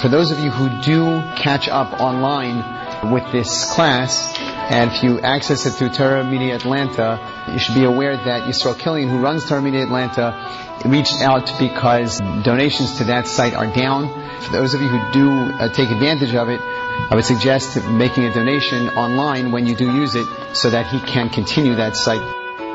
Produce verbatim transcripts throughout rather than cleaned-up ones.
For those of you who do catch up online with this class, and if you access it through Torah Media Atlanta, you should be aware that Yisrael Killian, who runs Torah Media Atlanta, reached out because donations to that site are down. For those of you who do uh, take advantage of it, I would suggest making a donation online when you do use it so that he can continue that site.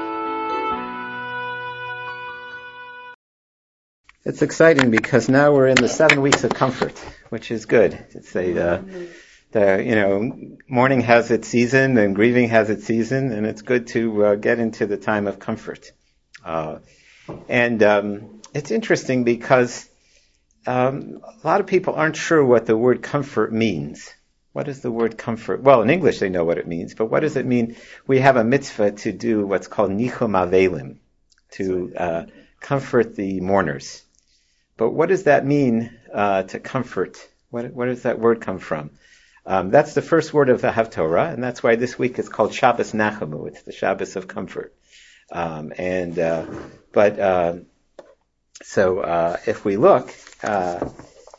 It's exciting because now we're in the seven weeks of comfort, which is good. It's a, uh, the, you know, mourning has its season and grieving has its season, and it's good to uh, get into the time of comfort. Uh, and um, it's interesting because um, a lot of people aren't sure what the word comfort means. What is the word comfort? Well, in English they know what it means, but what does it mean? We have a mitzvah to do what's called nichum avelim, to uh, comfort the mourners. But what does that mean, uh, to comfort? What, where does that word come from? Um, that's the first word of the Haftorah, and that's why this week is called Shabbos Nachamu. It's the Shabbos of comfort. Um, and, uh, but, uh, so, uh, if we look, uh,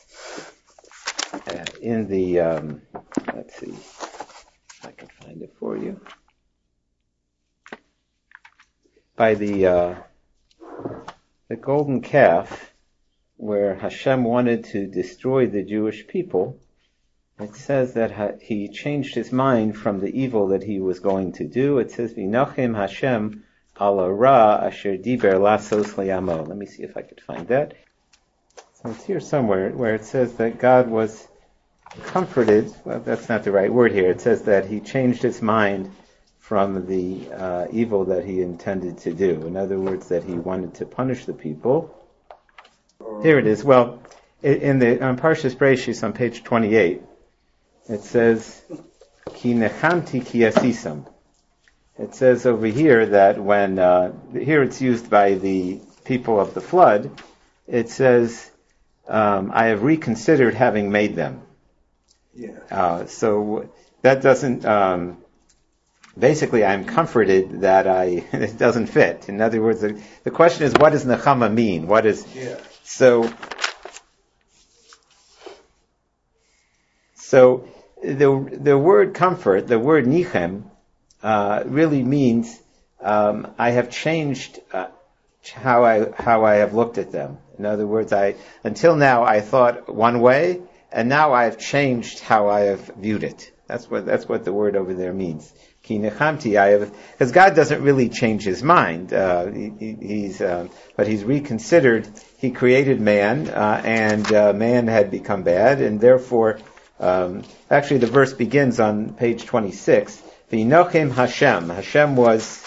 uh in the, um, let's see, if I can find it for you. By the, uh, the golden calf, where Hashem wanted to destroy the Jewish people, it says that he changed his mind from the evil that he was going to do. It says, V'nochem Hashem ala ra asher diber lasos liyamo. Let me see if I could find that. So it's here somewhere where it says that God was comforted. Well, that's not the right word here. It says that he changed his mind from the uh, evil that he intended to do. In other words, that he wanted to punish the people. Here it is. Well, in the on Parshas Bereishis on page twenty-eight, it says, "Ki nechamti ki asisam." It says over here that when uh, here it's used by the people of the flood. It says, um, "I have reconsidered having made them." Yeah. Uh, so that doesn't. Um, basically, I'm comforted that I it doesn't fit. In other words, the, the question is, what does nechama mean? What is yeah. So, so the the word comfort, the word nichem, uh, really means um, I have changed uh, how I how I have looked at them. In other words, I until now I thought one way, and now I have changed how I have viewed it. That's what that's what the word over there means. Ki nechamti, I have, because God doesn't really change his mind. Uh, he, he's, uh, but he's reconsidered. He created man, uh, and uh, man had become bad, and therefore, um, actually, the verse begins on page twenty-six. V'nochem Hashem. Hashem was,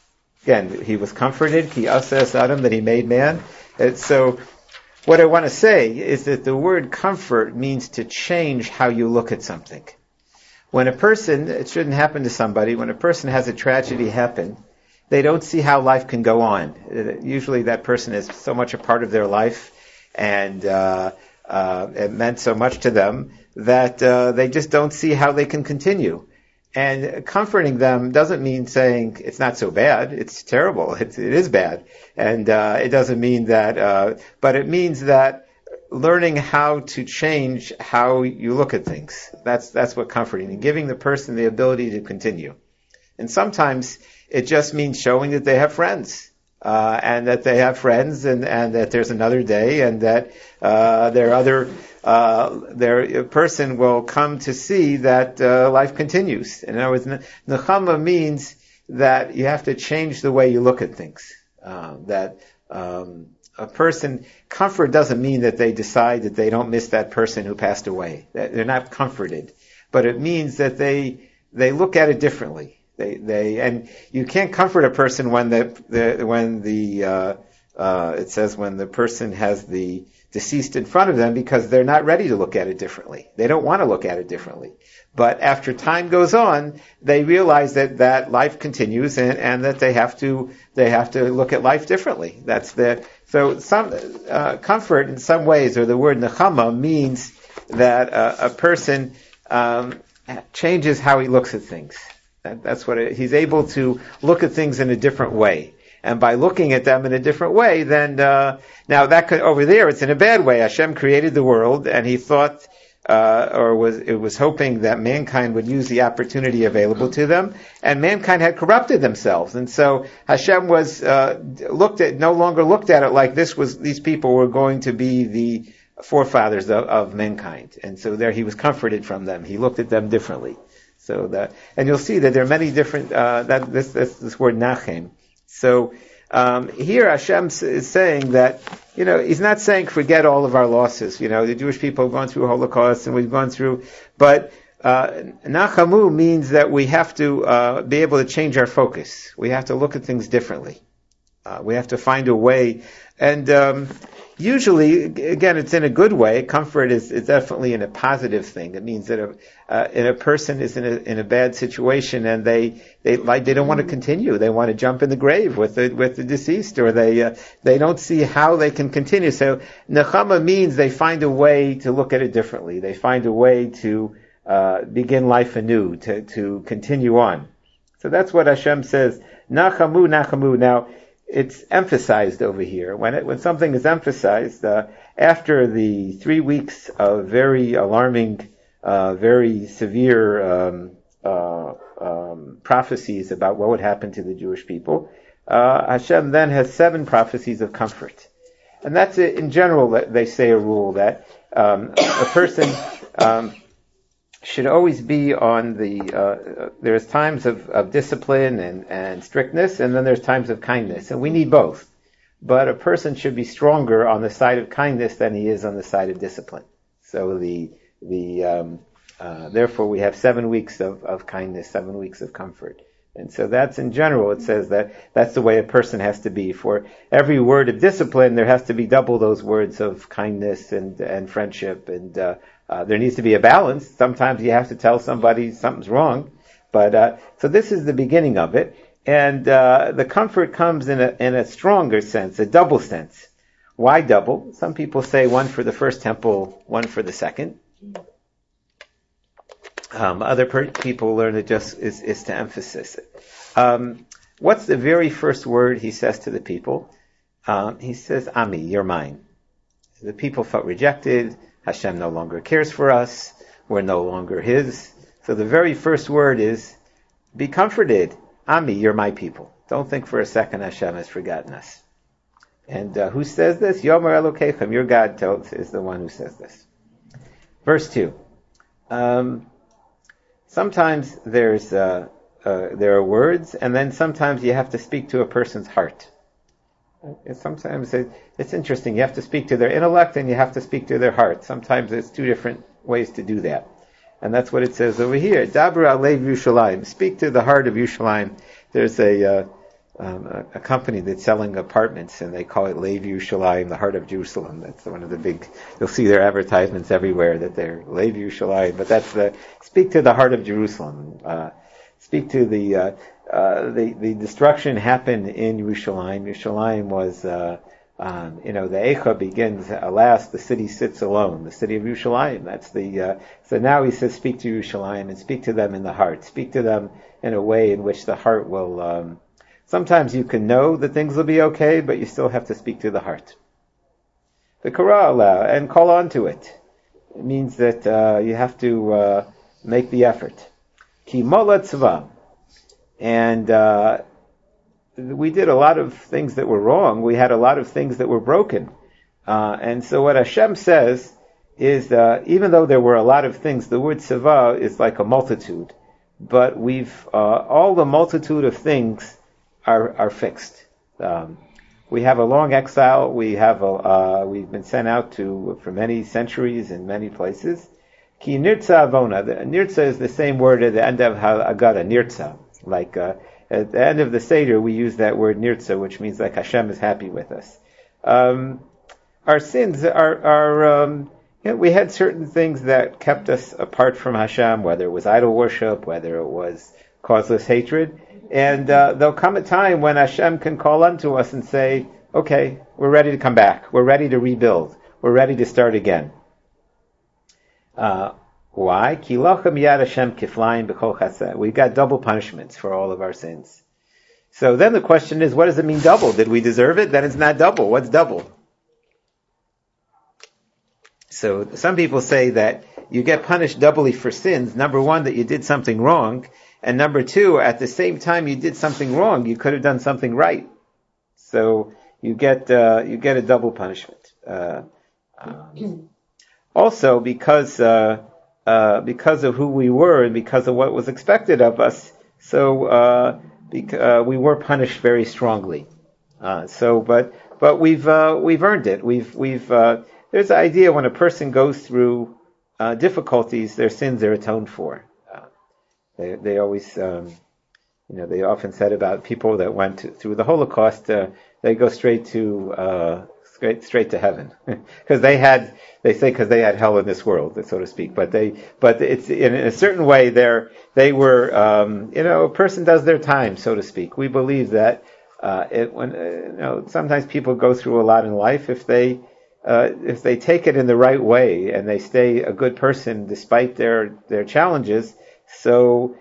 again, he was comforted. Ki asas Adam, that he made man. And so, what I want to say is that the word comfort means to change how you look at something. When a person, it shouldn't happen to somebody, when a person has a tragedy happen, they don't see how life can go on. Usually that person is so much a part of their life, and uh, uh, it meant so much to them, that uh, they just don't see how they can continue. And comforting them doesn't mean saying it's not so bad, it's terrible, it's, it is bad. And uh, it doesn't mean that, uh, but it means that learning how to change how you look at things. That's that's what comforting, and giving the person the ability to continue. And sometimes it just means showing that they have friends, uh, and that they have friends, and, and that there's another day, and that uh, their other uh, their person will come to see that uh, life continues. In other words, nechama means that you have to change the way you look at things. Uh, that um, A person, comfort doesn't mean that they decide that they don't miss that person who passed away. They're not comforted. But it means that they, they look at it differently. They, they, and you can't comfort a person when the, the when the, uh, uh, it says when the person has the deceased in front of them, because they're not ready to look at it differently. They don't want to look at it differently. But after time goes on, they realize that, that life continues, and, and that they have to, they have to look at life differently. That's the, so some, uh, comfort in some ways, or the word nechama, means that uh, a person, um, changes how he looks at things. That, that's what it, he's able to look at things in a different way. And by looking at them in a different way, then, uh, now that could, over there, it's in a bad way. Hashem created the world, and he thought, uh, or was, it was hoping that mankind would use the opportunity available to them, and mankind had corrupted themselves. And so Hashem was, uh, looked at, no longer looked at it like this was, these people were going to be the forefathers of, of mankind. And so there he was comforted from them. He looked at them differently. So that, and you'll see that there are many different, uh, that, this, this, this word nachem. So, um, here Hashem is saying that, you know, he's not saying forget all of our losses. You know, the Jewish people have gone through Holocaust and we've gone through, but, uh, nachamu means that we have to, uh, be able to change our focus. We have to look at things differently. Uh, we have to find a way, and, um, usually, again, it's in a good way. Comfort is, is definitely in a positive thing. It means that a, uh, a person is in a, in a bad situation and they, they, like, they don't want to continue. They want to jump in the grave with the, with the deceased, or they, uh, they don't see how they can continue. So, nechama means they find a way to look at it differently. They find a way to, uh, begin life anew, to, to continue on. So that's what Hashem says. Nachamu, nachamu. Now, it's emphasized over here. When it, when something is emphasized, uh, after the three weeks of very alarming, uh, very severe um, uh, um, prophecies about what would happen to the Jewish people, uh, Hashem then has seven prophecies of comfort. And that's it. In general, they say a rule that um, a person um, should always be on the, uh, there's times of, of discipline and, and strictness, and then there's times of kindness, and we need both. But a person should be stronger on the side of kindness than he is on the side of discipline. So the, the, um, uh, therefore we have seven weeks of, of kindness, seven weeks of comfort. And so that's in general, it says that that's the way a person has to be. For every word of discipline, there has to be double those words of kindness and, and friendship, and, uh, Uh, there needs to be a balance. Sometimes you have to tell somebody something's wrong. But, uh, so this is the beginning of it. And, uh, the comfort comes in a, in a stronger sense, a double sense. Why double? Some people say one for the first temple, one for the second. Um, other per- people learn it just is, is to emphasize it. Um, what's the very first word he says to the people? Um, he says, Ami, you're mine. The people felt rejected. Hashem no longer cares for us. We're no longer His. So the very first word is, be comforted. Ami, you're my people. Don't think for a second Hashem has forgotten us. And uh, who says this? Yomer Elokeichem, your God tells, is the one who says this. Verse two. Um, sometimes there's uh, uh, there are words, and then sometimes you have to speak to a person's heart. Sometimes it, it's interesting. You have to speak to their intellect and you have to speak to their heart. Sometimes it's two different ways to do that. And that's what it says over here. Dabra Alev Yerushalayim. Speak to the heart of Yerushalayim. There's a, uh, um, a, a company that's selling apartments and they call it Lev Yerushalayim, the heart of Jerusalem. That's one of the big, you'll see their advertisements everywhere that they're Lev Yerushalayim. But that's the, speak to the heart of Jerusalem. Uh, speak to the, uh, Uh, the, the destruction happened in Yerushalayim. Yerushalayim was, uh, um, you know, the Eicha begins, alas, the city sits alone, the city of Yerushalayim. That's the, uh, so now he says, speak to Yerushalayim and speak to them in the heart. Speak to them in a way in which the heart will, um, sometimes you can know that things will be okay, but you still have to speak to the heart. The Korah, and call on to it. It means that, uh, you have to, uh, make the effort. Ki mola tzva. And uh, we did a lot of things that were wrong. We had a lot of things that were broken. Uh, and so what Hashem says is, uh, even though there were a lot of things, the word seva is like a multitude. But we've, uh, all the multitude of things are, are fixed. Um, we have a long exile. We have a, uh, we've been sent out to, for many centuries in many places. Ki nirtza avona. The, nirtza is the same word at the end of Haggadah, nirtza. Like, uh, at the end of the Seder, we use that word nirtza, which means like Hashem is happy with us. Um, our sins are, are, um, you know, we had certain things that kept us apart from Hashem, whether it was idol worship, whether it was causeless hatred. And, uh, there'll come a time when Hashem can call unto us and say, okay, we're ready to come back. We're ready to rebuild. We're ready to start again. Uh, Why? Ki lochem yad Hashem kiflayim b'chol chaseh. We've got double punishments for all of our sins. So then the question is, what does it mean double? Did we deserve it? Then it's not double. What's double? So some people say that you get punished doubly for sins. Number one, that you did something wrong. And number two, at the same time you did something wrong, you could have done something right. So you get uh, you get a double punishment. Uh, um, also, because uh, uh, because of who we were and because of what was expected of us, so uh, bec- uh, we were punished very strongly. Uh, so, but but we've uh, we've earned it. We've we've uh, there's the idea when a person goes through uh, difficulties, their sins are atoned for. Uh, they they always. Um, You know, they often said about people that went to, through the Holocaust, uh, they go straight to uh, straight straight to heaven because they had, they say, because they had hell in this world, so to speak. But they, but it's in a certain way, they're they were, um, you know, a person does their time, so to speak. We believe that uh, it, when uh, you know, sometimes people go through a lot in life if they uh, if they take it in the right way and they stay a good person despite their their challenges. So.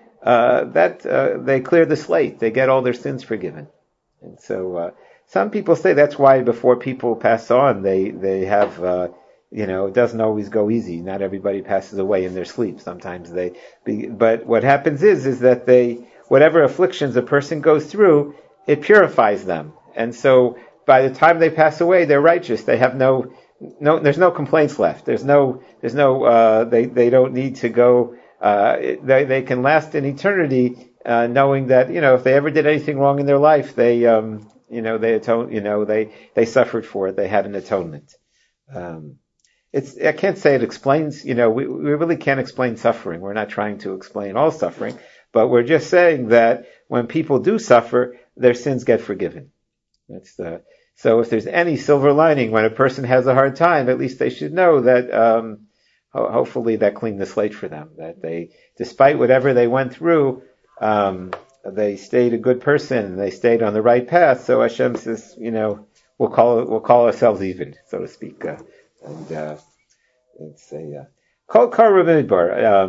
Uh, that, uh, they clear the slate. They get all their sins forgiven. And so, uh, some people say that's why before people pass on, they, they have, uh, you know, it doesn't always go easy. Not everybody passes away in their sleep. Sometimes they, be, but what happens is, is that they, whatever afflictions a person goes through, it purifies them. And so, by the time they pass away, they're righteous. They have no, no, there's no complaints left. There's no, there's no, uh, they, they don't need to go, Uh, they, they can last in eternity, uh, knowing that, you know, if they ever did anything wrong in their life, they, um, you know, they atone, you know, they, they suffered for it. They had an atonement. Um, it's, I can't say it explains, you know, we, we really can't explain suffering. We're not trying to explain all suffering, but we're just saying that when people do suffer, their sins get forgiven. That's the, so if there's any silver lining when a person has a hard time, at least they should know that, um, hopefully that cleaned the slate for them, that they, despite whatever they went through, um, they stayed a good person, they stayed on the right path. So Hashem says, you know, we'll call it, we'll call ourselves even, so to speak. Uh, and, uh, let's say, uh, Kol Kar Midbar, um,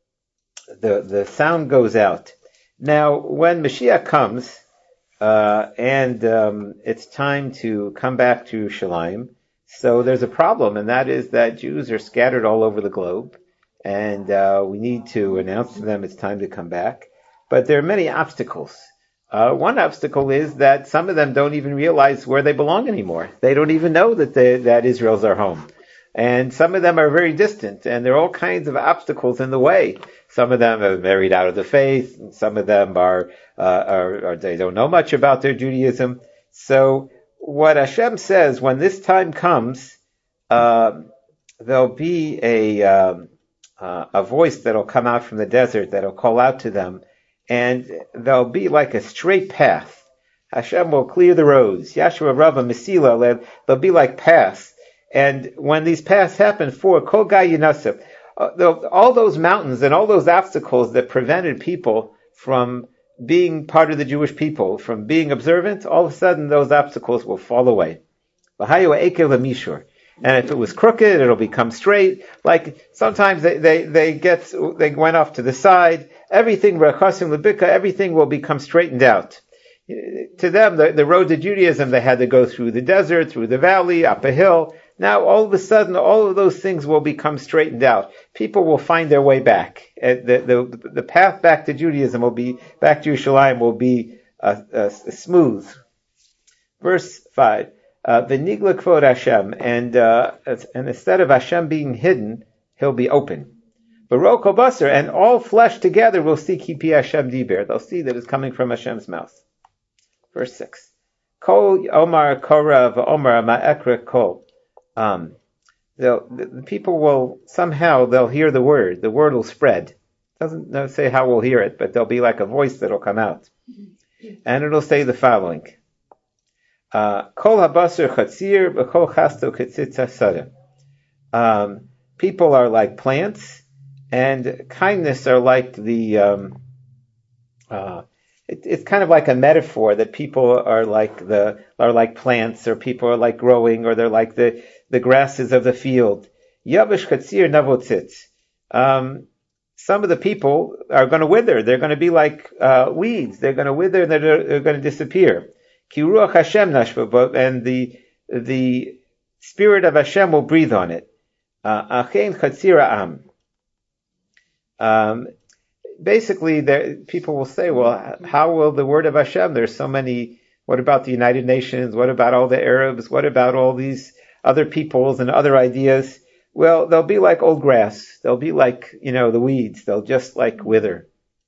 the, the sound goes out. Now, when Mashiach comes, uh, and, um, it's time to come back to Yerushalayim, so there's a problem, and that is that Jews are scattered all over the globe, and uh, we need to announce to them it's time to come back. But there are many obstacles. Uh, one obstacle is that some of them don't even realize where they belong anymore. They don't even know that they, that Israel's their home. And some of them are very distant, and there are all kinds of obstacles in the way. Some of them are married out of the faith, and some of them are, uh, are, are they don't know much about their Judaism. So what Hashem says, when this time comes, uh, there'll be a um, uh, a voice that'll come out from the desert that'll call out to them, and there'll be like a straight path. Hashem will clear the roads. Yashua Rabba Mesila, they'll be like paths. And when these paths happen, for Kol Gai Yinasef, all those mountains and all those obstacles that prevented people from being part of the Jewish people, from being observant, all of a sudden those obstacles will fall away. And if it was crooked, it'll become straight. Like sometimes they, they, they get, they went off to the side. Everything, everything will become straightened out. To them, the, the road to Judaism, they had to go through the desert, through the valley, up a hill. Now, all of a sudden, all of those things will become straightened out. People will find their way back. The, the, the path back to Judaism will be, back to Yerushalayim will be uh, uh, smooth. Verse five. V'nigla kvod Hashem, and uh, and instead of Hashem being hidden, He'll be open. V'ro kol basar, and all flesh together will see ki pi Hashem diber. They'll see that it's coming from Hashem's mouth. Verse six. Kol Omar Korah v'Omar Ma'ekra Kol. Um, the, the people will somehow they'll hear the word. The word will spread. Doesn't say how we'll hear it, but there'll be like a voice that'll come out, and it'll say the following. Kol habasar chatzir b'kol chasto ketzitza sada. People are like plants, and kindness are like the. Um, uh, it, it's kind of like a metaphor that people are like the are like plants, or people are like growing, or they're like the the grasses of the field. Yavish chatzir navotzitz. Um, some of the people are going to wither. They're going to be like uh, weeds. They're going to wither and they're, they're going to disappear. Ki ruach Hashem nashva, and the the spirit of Hashem will breathe on it. Achein chatzira am. Um, basically, there, people will say, well, how will the word of Hashem? There's so many. What about the United Nations? What about all the Arabs? What about all these other peoples and other ideas? Well, they'll be like old grass. They'll be like, you know, the weeds. They'll just like wither.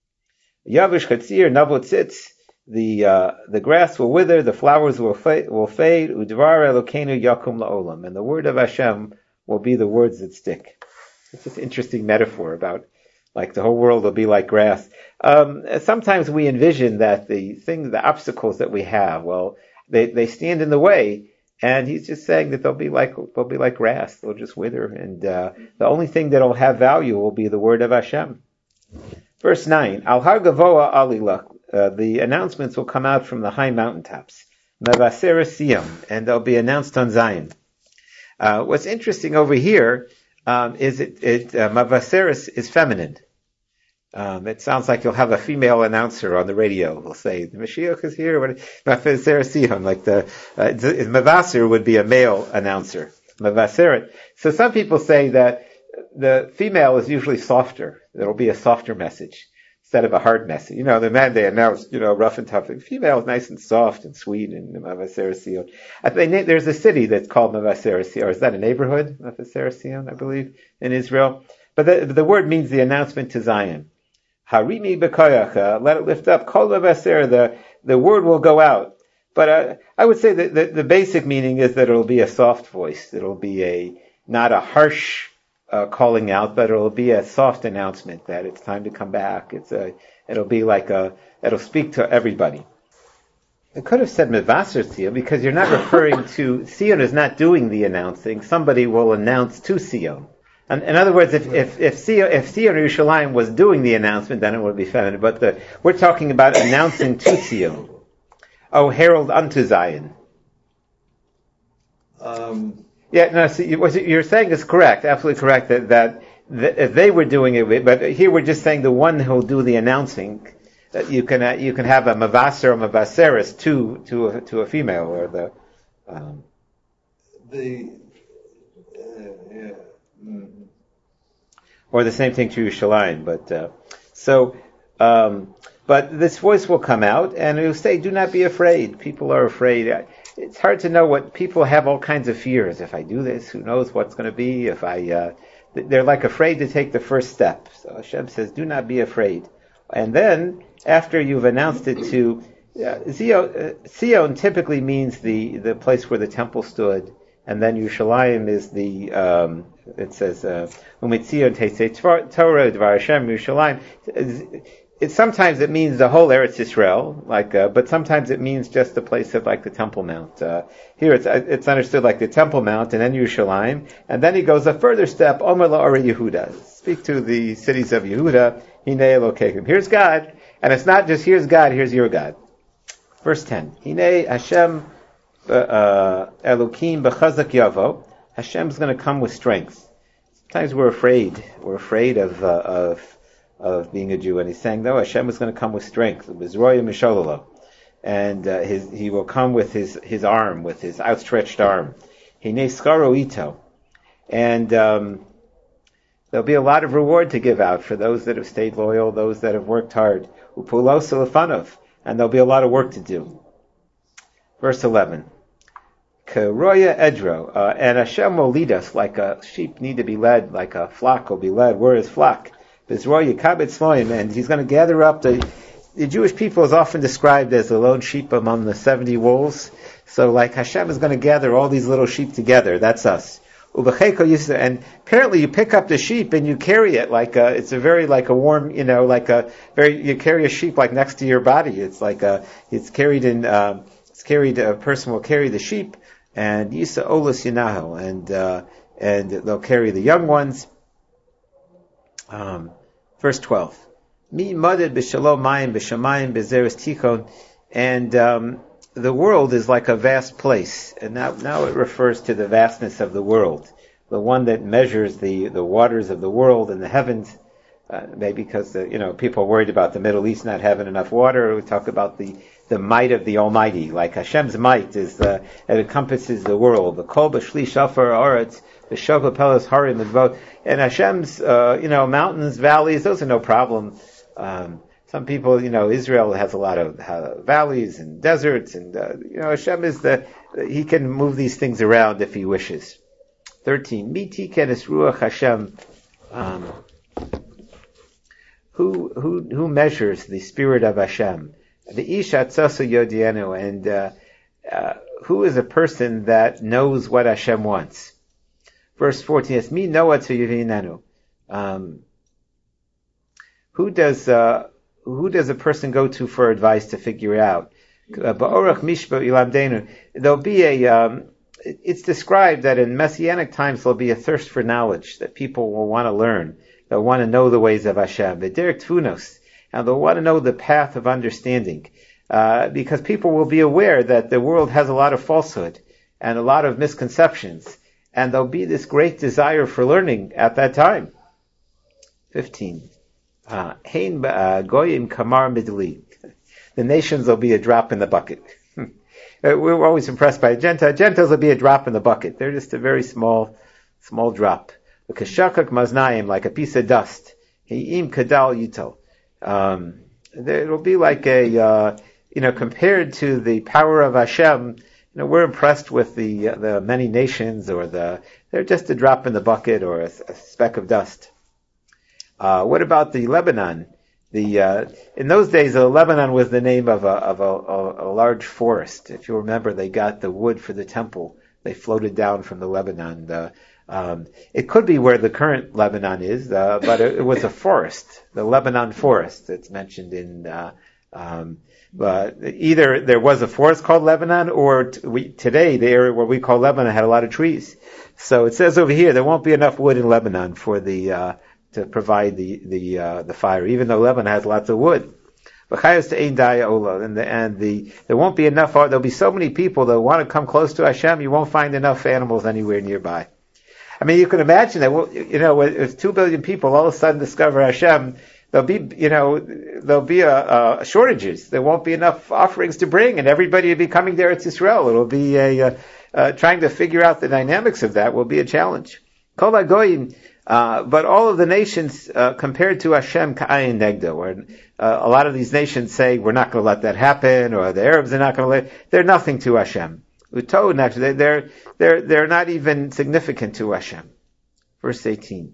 Yavish chatzir navotzitz. The uh, the grass will wither, the flowers will fade. Will fade. Udvar Elokeinu yakum laolam, and the word of Hashem will be the words that stick. It's just an interesting metaphor about like the whole world will be like grass. Um, sometimes we envision that the things, the obstacles that we have, well, they they stand in the way. And he's just saying that they'll be like they'll be like grass. They'll just wither, and uh, the only thing that'll have value will be the word of Hashem. Verse nine: Al har gavoa alila. Uh, the announcements will come out from the high mountaintops. Mavaser Siyam, and they'll be announced on Zion. Uh, what's interesting over here um, is it, it uh, Mavaser is, is feminine. Um, it sounds like you'll have a female announcer on the radio. We'll say, the Mashiach is here. Mavaser Siyam, like the uh, Mavaser would be a male announcer. Mavaser. So some people say that the female is usually softer. There'll be a softer message instead of a hard message. You know, the man they announce, you know, rough and tough. The female is nice and soft and sweet, and Mavaser Sion. I think there's a city that's called Mavaser Sion, or is that a neighborhood? Mavaser Sion, I believe, in Israel. But the, the word means the announcement to Zion. Harimi b'koyacha, let it lift up. Kol Mavaser, the the word will go out. But uh, I would say that the, the basic meaning is that it'll be a soft voice. It'll be a not a harsh Uh, calling out, but it'll be a soft announcement that it's time to come back. It's a, it'll be like a, it'll speak to everybody. It could have said Mevaser Sion because you're not referring to, Sion is not doing the announcing. Somebody will announce to Sion. And in other words, if, if, if Sion, if Sion or Yerushalayim was doing the announcement, then it would be feminine. But the, we're talking about announcing to Sion. Oh, herald unto Zion. Um, Yeah, no, so what you're saying is correct, absolutely correct, that, that, that if they were doing it, but here we're just saying the one who'll do the announcing, that you can, uh, you can have a mavaser or mavaseris to, to a, to a female, or the, um, the, uh, yeah. Mm-hmm. Or the same thing to Yerushalayim, but, uh, so, um, but this voice will come out, and it will say, do not be afraid. People are afraid. It's hard to know what people have all kinds of fears. If I do this, who knows what's going to be? If I, uh, they're like afraid to take the first step. So Hashem says, do not be afraid. And then, after you've announced it to, uh, Zion, uh, Sion typically means the, the place where the temple stood. And then Yerushalayim is the, um, it says, Umitzion Teisei Torah, Dvar Hashem, Yerushalayim. It, sometimes it means the whole Eretz Yisrael, like, uh, but sometimes it means just the place of like the Temple Mount. Uh, here it's it's understood like the Temple Mount and then Yerushalayim, and then he goes a further step. Omer la'orei Yehuda, speak to the cities of Yehuda. Hinei Elokeichem. Here's God, and it's not just here's God, here's your God. Verse ten. Hinei Hashem uh, Elokim b'chazak yavo. Hashem's going to come with strength. Sometimes we're afraid. We're afraid of uh, of. of being a Jew, and he's saying, no, Hashem is going to come with strength, and uh, his, he will come with his, his arm, with his outstretched arm. And um, there'll be a lot of reward to give out for those that have stayed loyal, those that have worked hard. And there'll be a lot of work to do. Verse eleven. Keroya edro, uh, and Hashem will lead us like a sheep need to be led, like a flock will be led. Where is flock? And he's going to gather up the, the Jewish people is often described as the lone sheep among the seventy wolves. So like Hashem is going to gather all these little sheep together. That's us. And apparently you pick up the sheep and you carry it like a, it's a very like a warm, you know, like a very, you carry a sheep like next to your body. It's like a, it's carried in, uh, it's carried, a person will carry the sheep and Yisa Olus Yinaho, and, uh, and they'll carry the young ones. Um, Verse twelve. Mi maded b'shalom mayim b'shamayim b'zeres tichon. And um, the world is like a vast place. And now, now it refers to the vastness of the world. The one that measures the, the waters of the world and the heavens. Uh, maybe because the, you know people are worried about the Middle East not having enough water. We talk about the, the might of the Almighty, like Hashem's might is uh, it encompasses the world. The kol b'shli shafar aretz, the shogla pelas harim and and Hashem's uh, you know mountains, valleys, those are no problem. Um, some people, you know, Israel has a lot of uh, valleys and deserts, and uh, you know Hashem is the he can move these things around if he wishes. Thirteen, miti kenes ruach Hashem. Um, Who who who measures the spirit of Hashem? The Isha Tzosu Yodienu, and uh, uh, who is a person that knows what Hashem wants? Verse fourteen is Mi Noah to Yovinenu. Um Who does uh, who does a person go to for advice to figure it out? Ba'orach Mishba Ilamdenu. There'll be a um, it's described that in messianic times there'll be a thirst for knowledge, that people will want to learn. They'll want to know the ways of Hashem. V'derek tfunos, and they'll want to know the path of understanding, uh, because people will be aware that the world has a lot of falsehood and a lot of misconceptions, and there'll be this great desire for learning at that time. Fifteen. Hein goyim kamar midli. The nations will be a drop in the bucket. We're always impressed by Gentiles. Gentiles will be a drop in the bucket. They're just a very small, small drop. Kashakak maznayim, like a piece of dust. He'im kadal yito. Um, it'll be like a, uh, you know, compared to the power of Hashem, you know, we're impressed with the uh, the many nations, or the they're just a drop in the bucket, or a, a speck of dust. Uh, what about the Lebanon? The uh, in those days, uh, Lebanon was the name of a of a, a, a large forest. If you remember, they got the wood for the temple. They floated down from the Lebanon. The, Um, it could be where the current Lebanon is, uh, but it, it was a forest, the Lebanon forest that's mentioned in, uh, um, but either there was a forest called Lebanon, or t- we, today the area where we call Lebanon had a lot of trees. So it says over here there won't be enough wood in Lebanon for the, uh, to provide the, the, uh, the fire, even though Lebanon has lots of wood. And the, and the, there won't be enough, there'll be so many people that want to come close to Hashem, you won't find enough animals anywhere nearby. I mean, you can imagine that, well, you know, if two billion people all of a sudden discover Hashem, there'll be, you know, there'll be a, a shortages. There won't be enough offerings to bring, and everybody will be coming there to Israel. It'll be a, uh, uh, trying to figure out the dynamics of that will be a challenge. Kol hagoyim, uh, but all of the nations, uh, compared to Hashem, ka'ayin negdo, or, uh, a lot of these nations say, we're not going to let that happen, or the Arabs are not going to let, they're nothing to Hashem. Utod, actually, they're, they're, they're not even significant to Hashem. Verse eighteen.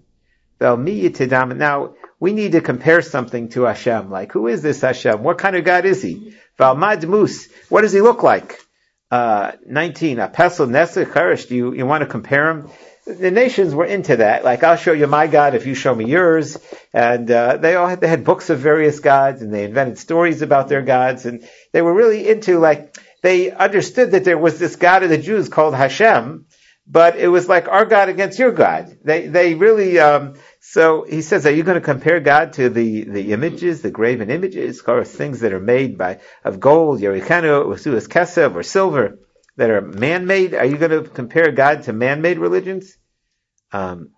Now, we need to compare something to Hashem. Like, who is this Hashem? What kind of God is he? What does he look like? Uh, nineteen. Apesel Nesach Cherish. Do you, you want to compare him? The nations were into that. Like, I'll show you my God if you show me yours. And, uh, they all had, they had books of various gods, and they invented stories about their gods, and they were really into, like, they understood that there was this God of the Jews called Hashem, but it was like our God against your God. They, they really, um, so he says, are you going to compare God to the, the images, the graven images, or things that are made by, of gold, Yerikanu, Usuas Kesev, or silver, that are man-made? Are you going to compare God to man-made religions? Um,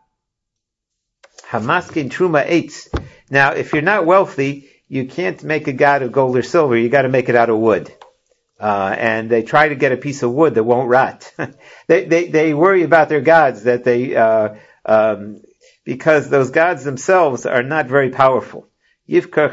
Hamaskin Truma Eitz. Now, if you're not wealthy, you can't make a God of gold or silver. You got to make it out of wood. Uh, and they try to get a piece of wood that won't rot. they, they, they worry about their gods that they, uh, um, because those gods themselves are not very powerful. The,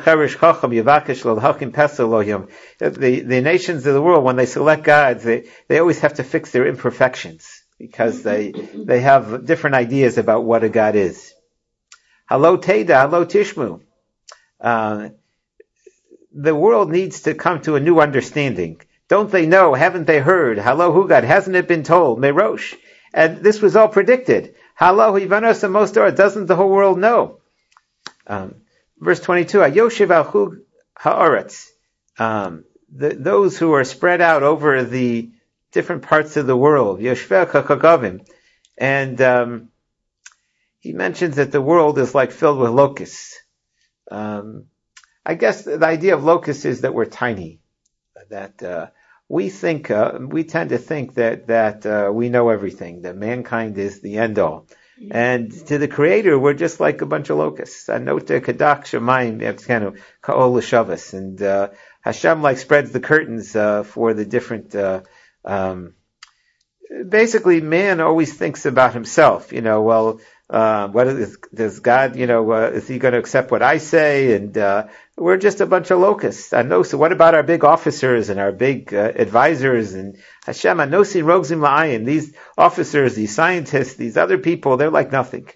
the nations of the world, when they select gods, they, they always have to fix their imperfections, because they, they have different ideas about what a god is. Halo Teda, halo Tishmu. Uh, the world needs to come to a new understanding. Don't they know? Haven't they heard? Halo Hugad, hasn't it been told? Merosh. And this was all predicted. Halo Hivanos Mosdor, doesn't the whole world know? Um, verse twenty-two, Ayoshiv Alchug Haaretz. Um, those who are spread out over the different parts of the world. Yoshveh Kakagavim. And, um, he mentions that the world is like filled with locusts. Um, I guess the idea of locusts is that we're tiny. That, uh, we think, uh, we tend to think that, that, uh, we know everything, that mankind is the end all. And to the Creator, we're just like a bunch of locusts. Anota kadak shemayim yavtkenu ka'ol l'shavas. And uh, Hashem like spreads the curtains uh, for the different. Uh, um, basically, man always thinks about himself. You know, well, uh, what is does God? You know, uh, is He going to accept what I say? And uh, we're just a bunch of locusts. I know. So what about our big officers and our big uh, advisors and Hashem? Anosi rogzim la'ayin. These officers, these scientists, these other people, they're like nothing.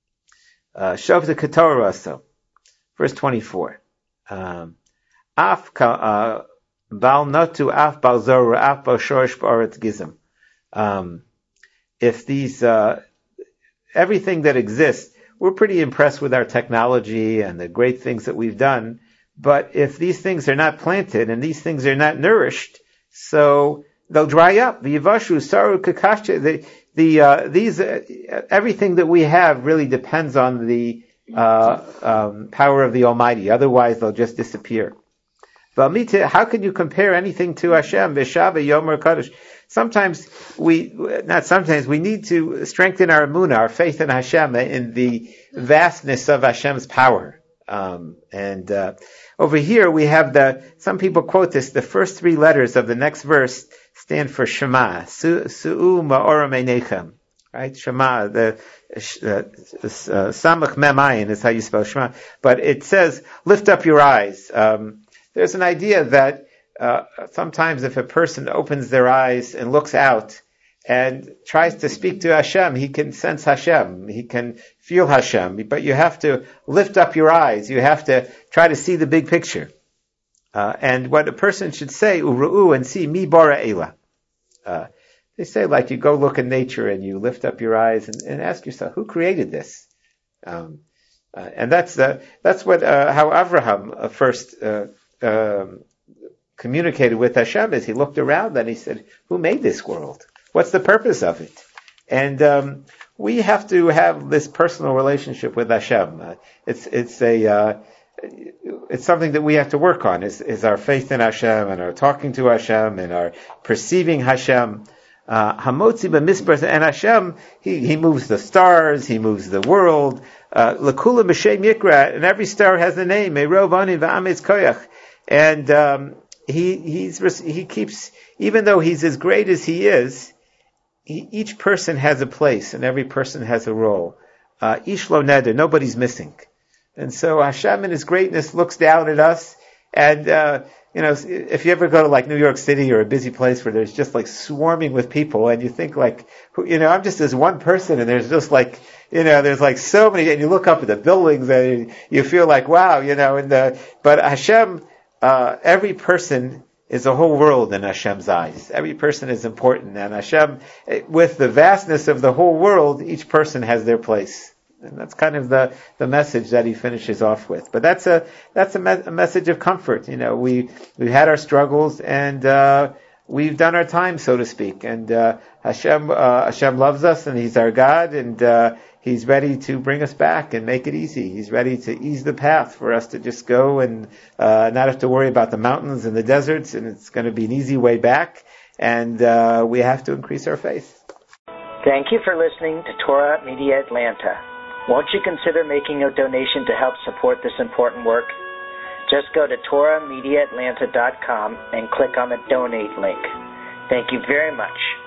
Shav the Ketorah Raso, verse twenty-four. Um, Af bal notu af bal zora af bal shorish ba'aretz gizim. Um, if these, uh, everything that exists, we're pretty impressed with our technology and the great things that we've done. But if these things are not planted and these things are not nourished, so they'll dry up. The yivashu saru kakasha. The the uh, these uh, everything that we have really depends on the uh, um, power of the Almighty. Otherwise, they'll just disappear. How can you compare anything to Hashem? B'shava yomer kadosh. Sometimes we, not sometimes, we need to strengthen our emunah, our faith in Hashem, in the vastness of Hashem's power. Um, and uh, over here we have the, some people quote this, the first three letters of the next verse stand for Shema. Su'u ma'oram einechem. Right? Shema, the uh, uh, Samach Mem Ayin is how you spell Shema. But it says, lift up your eyes. Um, there's an idea that Uh, sometimes if a person opens their eyes and looks out and tries to speak to Hashem, he can sense Hashem, he can feel Hashem, but you have to lift up your eyes, you have to try to see the big picture. Uh, and what a person should say, uru'u, and see, mi bara ela. Uh, they say like you go look in nature and you lift up your eyes and, and ask yourself, who created this? Um, uh, and that's, uh, that's what, uh, how Avraham uh, first, uh, um, communicated with Hashem as he looked around and he said, who made this world? What's the purpose of it? And um, we have to have this personal relationship with Hashem. Uh, it's it's a uh, it's something that we have to work on. Is is our faith in Hashem and our talking to Hashem and our perceiving Hashem. Hamotzi b'misbar, and Hashem he he moves the stars, he moves the world. L'kula b'shem yikra, and every star has a name. Me'rov ani v'ametz koyach, and um, He he's he keeps, even though he's as great as he is, he, each person has a place and every person has a role. Uh, Ish lo neder, nobody's missing, and so Hashem in His greatness looks down at us. And uh, you know, if you ever go to like New York City or a busy place where there's just like swarming with people, and you think like, you know, I'm just this one person, and there's just like, you know, there's like so many, and you look up at the buildings and you feel like, wow, you know, and the, but Hashem. Uh, every person is a whole world in Hashem's eyes. Every person is important, and Hashem, with the vastness of the whole world, each person has their place. And that's kind of the, the message that he finishes off with. But that's a that's a, me- a message of comfort. You know, we we've had our struggles, and uh, we've done our time, so to speak. And uh, Hashem uh, Hashem loves us, and He's our God, and uh, He's ready to bring us back and make it easy. He's ready to ease the path for us to just go and uh, not have to worry about the mountains and the deserts, and it's going to be an easy way back. And uh, we have to increase our faith. Thank you for listening to Torah Media Atlanta. Won't you consider making a donation to help support this important work? Just go to torah media atlanta dot com and click on the donate link. Thank you very much.